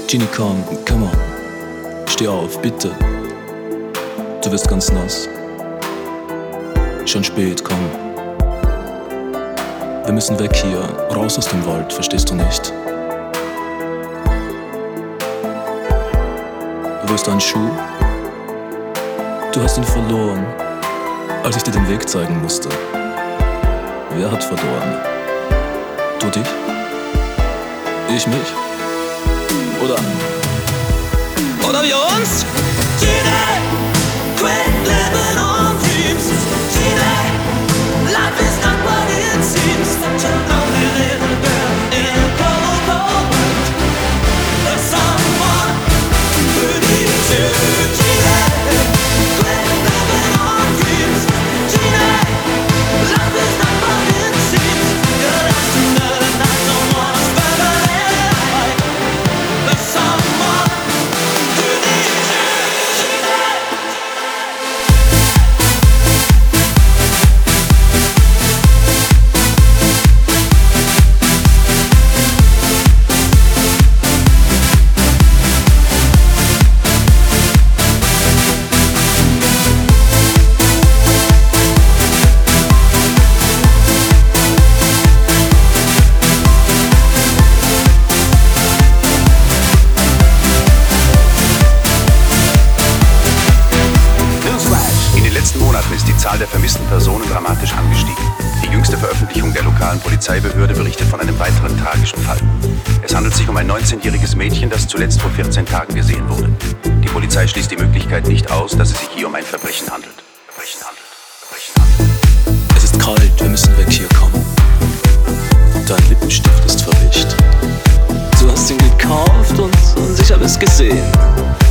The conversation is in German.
Genie, komm, come on. Steh auf, bitte. Du wirst ganz nass. Schon spät, komm. Wir müssen weg hier, raus aus dem Wald, verstehst du nicht? Wo ist dein Schuh? Du hast ihn verloren, als ich dir den Weg zeigen musste. Wer hat verloren? Du dich? Ich mich? Oder wir uns? Genie, quit living on dreams. Genie, life is not what it seems. Such a lonely little girl in a cold, cold world. There's someone who needs you. Genie, quit living on dreams. Genie, life is not what it seems. You're lost another night, don't wanna spend a night. There's someone who needs you. In den letzten Monaten ist die Zahl der vermissten Personen dramatisch angestiegen. Die jüngste Veröffentlichung der lokalen Polizeibehörde berichtet von einem weiteren tragischen Fall. Es handelt sich um ein 19-jähriges Mädchen, das zuletzt vor 14 Tagen gesehen wurde. Die Polizei schließt die Möglichkeit nicht aus, dass es sich hier um ein Verbrechen handelt. Es ist kalt, wir müssen weg hier, komm. Dein Lippenstift ist verwischt. Du hast ihn gekauft und ich habe es gesehen.